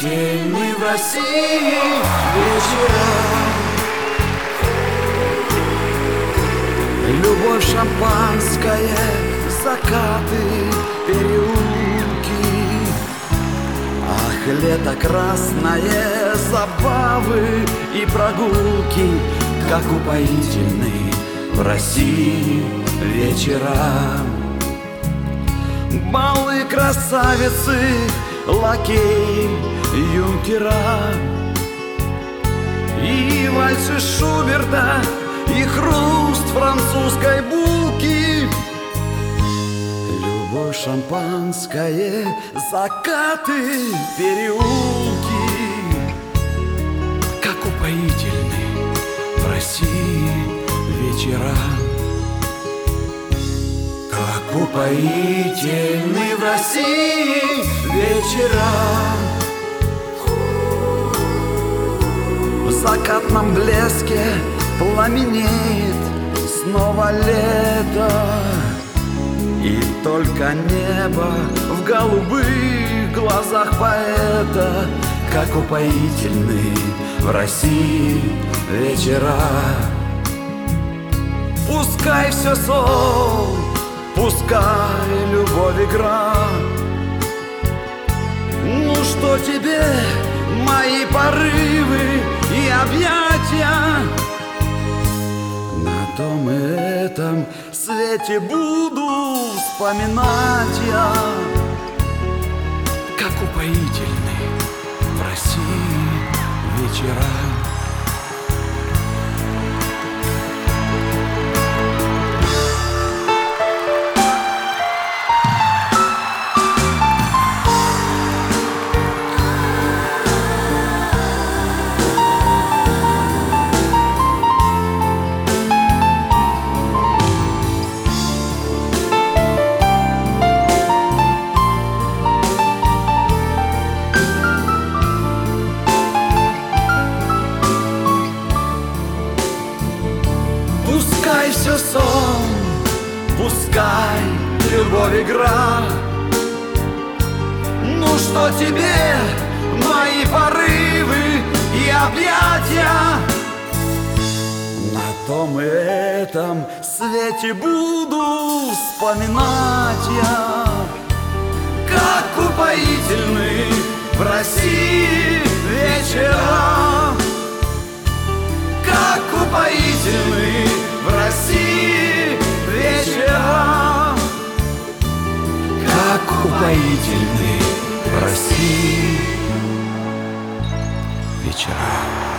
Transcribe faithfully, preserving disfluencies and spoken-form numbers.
упоительны в России вечера. Любовь, шампанское, закаты, переулки. Ах, лето красное, забавы и прогулки, как упоительны в России вечера. Балы, красавицы, лакеи, юнкера, и вальсы Шуберта, и хруст французской булки. Любовь, шампанское, закаты, переулки, как упоительны в России вечера. Как упоительны в России вечера. В закатном блеске пламенеет снова лето, и только небо в голубых глазах поэта. Как упоительны в России вечера. Пускай все сон, пускай любовь игра. Ну что тебе мои порывы и объятия? На том и этом свете буду вспоминать я. Как упоительны в России вечера. Пускай все сон, пускай любовь игра. Ну что тебе мои порывы и объятия? На том и этом свете буду вспоминать я. Как упоительны в России вечера. Как упоительны в России вечера. Как упоительны в России вечера.